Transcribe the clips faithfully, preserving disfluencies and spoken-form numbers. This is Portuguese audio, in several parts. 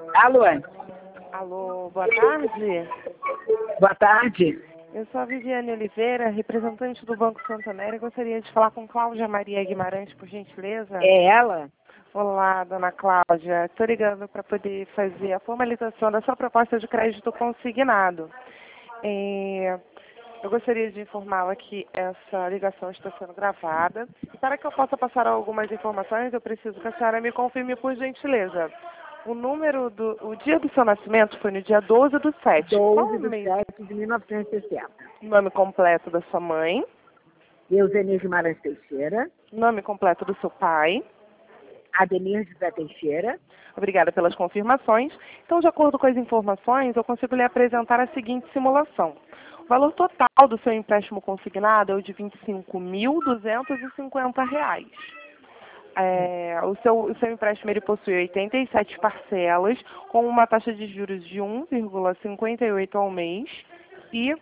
Alô? Alô, boa tarde. Boa tarde. Eu sou a Viviane Oliveira, representante do Banco Santander, e gostaria de falar com Cláudia Maria Guimarães, por gentileza. É ela? Olá, dona Cláudia. Estou ligando para poder fazer a formalização da sua proposta de crédito consignado. É, eu gostaria de informá-la que essa ligação está sendo gravada. E para que eu possa passar algumas informações, eu preciso que a senhora me confirme, por gentileza. O número do... O dia do seu nascimento foi no dia doze do sete. doze de sete de mil novecentos e sessenta. Nome completo da sua mãe. Euzenir Guimarães Teixeira. Nome completo do seu pai. Ademir José Teixeira. Obrigada pelas confirmações. Então, de acordo com as informações, eu consigo lhe apresentar a seguinte simulação. O valor total do seu empréstimo consignado é o de vinte e cinco mil duzentos e cinquenta reais. É, o, seu, o seu empréstimo ele possui oitenta e sete parcelas, com uma taxa de juros de um vírgula cinquenta e oito ao mês e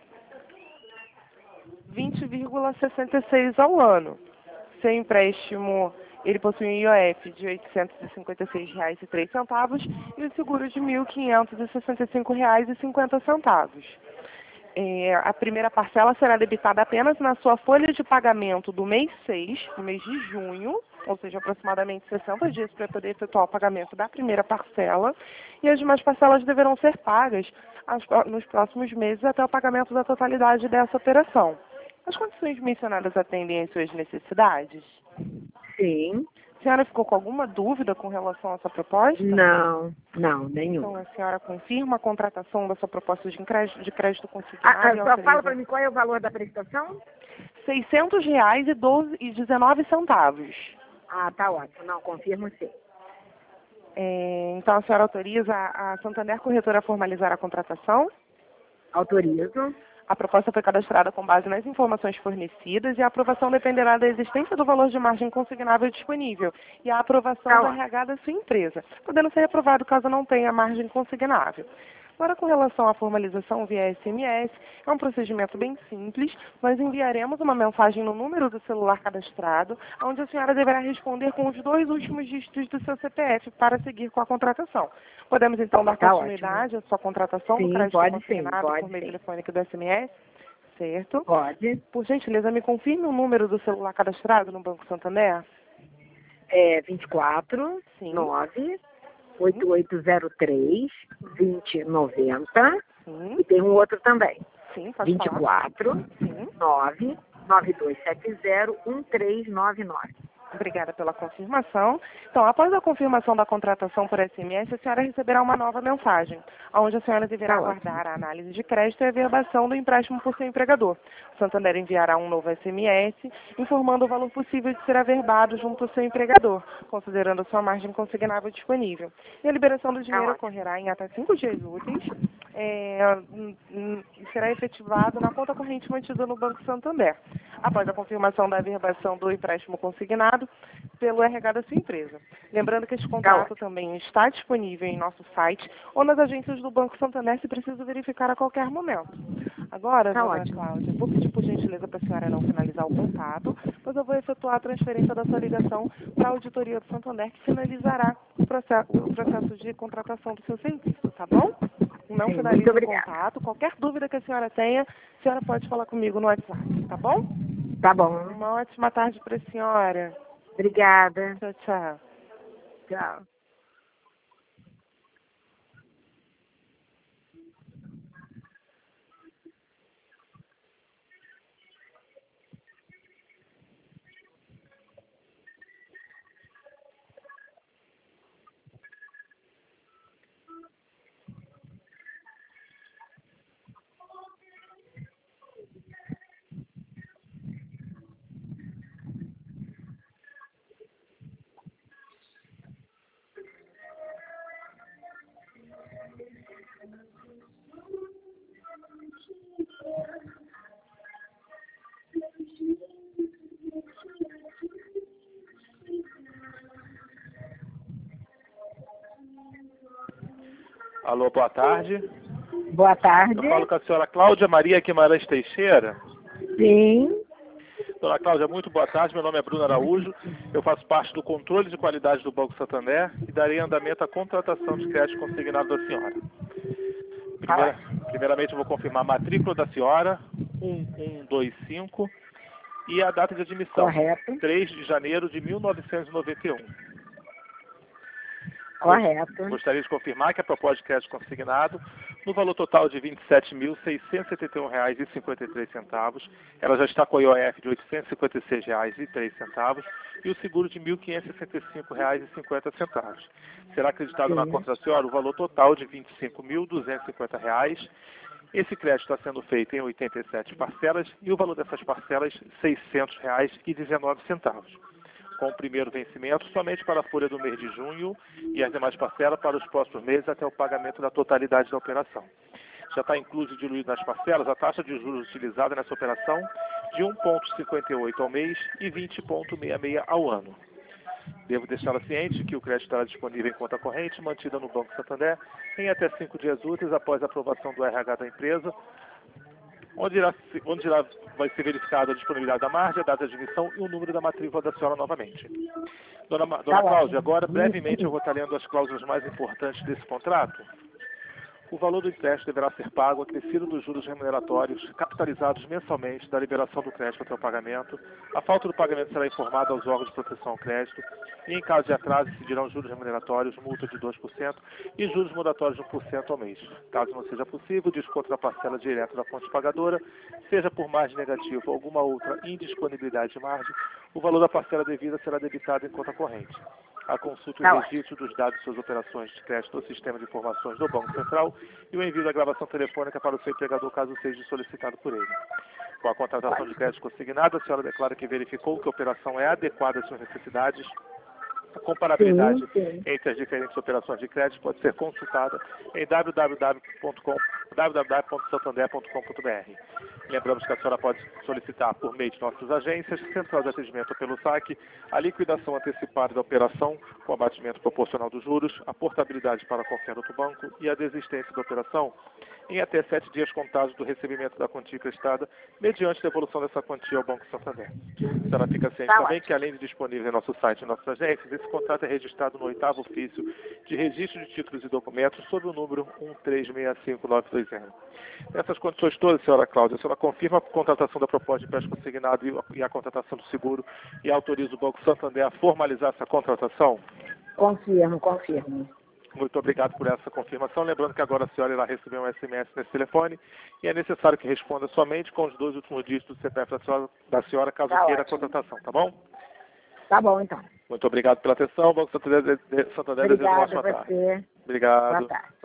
vinte vírgula sessenta e seis ao ano. Seu empréstimo ele possui um I O F de oitocentos e cinquenta e seis reais e três centavos e o seguro de mil quinhentos e sessenta e cinco reais e cinquenta centavos. É, a primeira parcela será debitada apenas na sua folha de pagamento do mês seis, do mês de junho, ou seja, aproximadamente sessenta dias para poder efetuar o pagamento da primeira parcela, e as demais parcelas deverão ser pagas as, nos próximos meses até o pagamento da totalidade dessa operação. As condições mencionadas atendem às suas necessidades? Sim. A senhora ficou com alguma dúvida com relação a essa proposta? Não, não, nenhum. Então, a senhora confirma a contratação da sua proposta de crédito, de crédito consignado? Ah, ah, e só autoriza... fala para mim qual é o valor da prestação? seiscentos reais e, doze, e dezenove centavos. Ah, tá ótimo. Não, confirmo sim. É, então, a senhora autoriza a Santander Corretora a formalizar a contratação? Autorizo. A proposta foi cadastrada com base nas informações fornecidas e a aprovação dependerá da existência do valor de margem consignável disponível e a aprovação Tá do ótimo. R H da sua empresa, podendo ser aprovado caso não tenha margem consignável. Agora, com relação à formalização via S M S, é um procedimento bem simples. Nós enviaremos uma mensagem no número do celular cadastrado, onde a senhora deverá responder com os dois últimos dígitos do seu C P F para seguir com a contratação. Podemos, então, dar Tá continuidade à sua contratação do Sim, crédito pode sim, consignado pode por meio sim. telefônico do S M S? Certo. Pode. Por gentileza, me confirme o número do celular cadastrado no Banco Santander? É vinte e quatro, Sim. nove, oito oito zero três, vinte noventa. Sim. E tem um outro também. Sim, pode vinte e falar. quatro, Sim. nove, nove dois sete zero, um três nove nove. Obrigada pela confirmação. Então, após a confirmação da contratação por S M S, a senhora receberá uma nova mensagem, onde a senhora deverá Tá aguardar a análise de crédito e a verbação do empréstimo por seu empregador. O Santander enviará um novo S M S, informando o valor possível de ser averbado junto ao seu empregador, considerando a sua margem consignável disponível. E a liberação do dinheiro ótimo. ocorrerá em até cinco dias úteis, é, hum, hum, e será efetivado na conta corrente mantida no Banco Santander, após a confirmação da averbação do empréstimo consignado pelo R H da sua empresa. Lembrando que este contrato também está disponível em nosso site ou nas agências do Banco Santander, se precisa verificar a qualquer momento. Agora, Tá dona ótimo. Cláudia, vou pedir por gentileza para a senhora não finalizar o contato, pois eu vou efetuar a transferência da sua ligação para a auditoria do Santander, que finalizará o processo, o processo de contratação do seu serviço, tá bom? Não Sim, finalize muito o obrigada. contato. Qualquer dúvida que a senhora tenha, a senhora pode falar comigo no WhatsApp, tá bom? Tá bom. Uma ótima tarde para a senhora. Obrigada. Tchau, tchau. Tchau. Alô, boa tarde. Boa tarde. Eu falo com a senhora Cláudia Maria Guimarães Teixeira. Sim. Dona Cláudia, muito boa tarde. Meu nome é Bruno Araújo. Eu faço parte do controle de qualidade do Banco Santander e darei andamento à contratação de crédito consignado da senhora. Primeira, primeiramente, eu vou confirmar a matrícula da senhora, um um dois cinco, e a data de admissão, Correto. três de janeiro de mil novecentos e noventa e um. Correto. Gostaria de confirmar que a proposta de crédito consignado, no valor total de vinte e sete mil, seiscentos e setenta e um reais e cinquenta e três centavos, ela já está com o I O F de oitocentos e cinquenta e seis reais e três centavos e o seguro de mil quinhentos e sessenta e cinco reais e cinquenta centavos. Será acreditado na conta da senhora o valor total de vinte e cinco mil, duzentos e cinquenta reais. Esse crédito está sendo feito em oitenta e sete parcelas e o valor dessas parcelas, seiscentos reais e dezenove centavos. Com o primeiro vencimento somente para a folha do mês de junho e as demais parcelas para os próximos meses até o pagamento da totalidade da operação. Já está incluso e diluído nas parcelas a taxa de juros utilizada nessa operação de um vírgula cinquenta e oito ao mês e vinte vírgula sessenta e seis ao ano. Devo deixá-la ciente que o crédito estará disponível em conta corrente mantida no Banco Santander em até cinco dias úteis após a aprovação do R H da empresa, onde, irá, onde irá, vai ser verificada a disponibilidade da margem, a data de admissão e o número da matrícula da senhora novamente. Dona, Dona Cláudia, agora brevemente eu vou estar lendo as cláusulas mais importantes desse contrato. O valor do empréstimo deverá ser pago acrescido dos juros remuneratórios capitalizados mensalmente da liberação do crédito até o pagamento. A falta do pagamento será informada aos órgãos de proteção ao crédito e, em caso de atraso, incidirão juros remuneratórios, multa de dois por cento e juros moratórios de um por cento ao mês. Caso não seja possível, desconto da parcela direta da fonte pagadora, seja por margem negativa ou alguma outra indisponibilidade de margem, o valor da parcela devida será debitado em conta corrente. A consulta e o registro dos dados de suas operações de crédito no sistema de informações do Banco Central e o envio da gravação telefônica para o seu empregador caso seja solicitado por ele. Com a contratação de crédito consignado, a senhora declara que verificou que a operação é adequada às suas necessidades. A comparabilidade sim, sim. entre as diferentes operações de crédito pode ser consultada em w w w ponto santander ponto com ponto b r. Lembramos que a senhora pode solicitar por meio de nossas agências, central de atendimento pelo S A C, a liquidação antecipada da operação com abatimento proporcional dos juros, a portabilidade para qualquer outro banco e a desistência da operação em até sete dias contados do recebimento da quantia emprestada, mediante devolução dessa quantia ao Banco Santander. A senhora fica ciente tá também que, além de disponível em nosso site e nossas agências, esse contrato é registrado no oitavo ofício de registro de títulos e documentos sob o número um três seis cinco nove dois zero. Nessas condições todas, senhora Cláudia, a senhora confirma a contratação da proposta de empréstimo consignado e a contratação do seguro e autoriza o Banco Santander a formalizar essa contratação? Confirmo, confirmo. Muito obrigado por essa confirmação. Lembrando que agora a senhora irá receber um S M S nesse telefone e é necessário que responda somente com os dois últimos dígitos do C P F da senhora, da senhora caso tá queira ótimo. A contratação, tá bom? Tá bom, então. Muito obrigado pela atenção. Banco Santander, Santander deseja uma boa tarde. Obrigado a você. Obrigado. Boa tarde.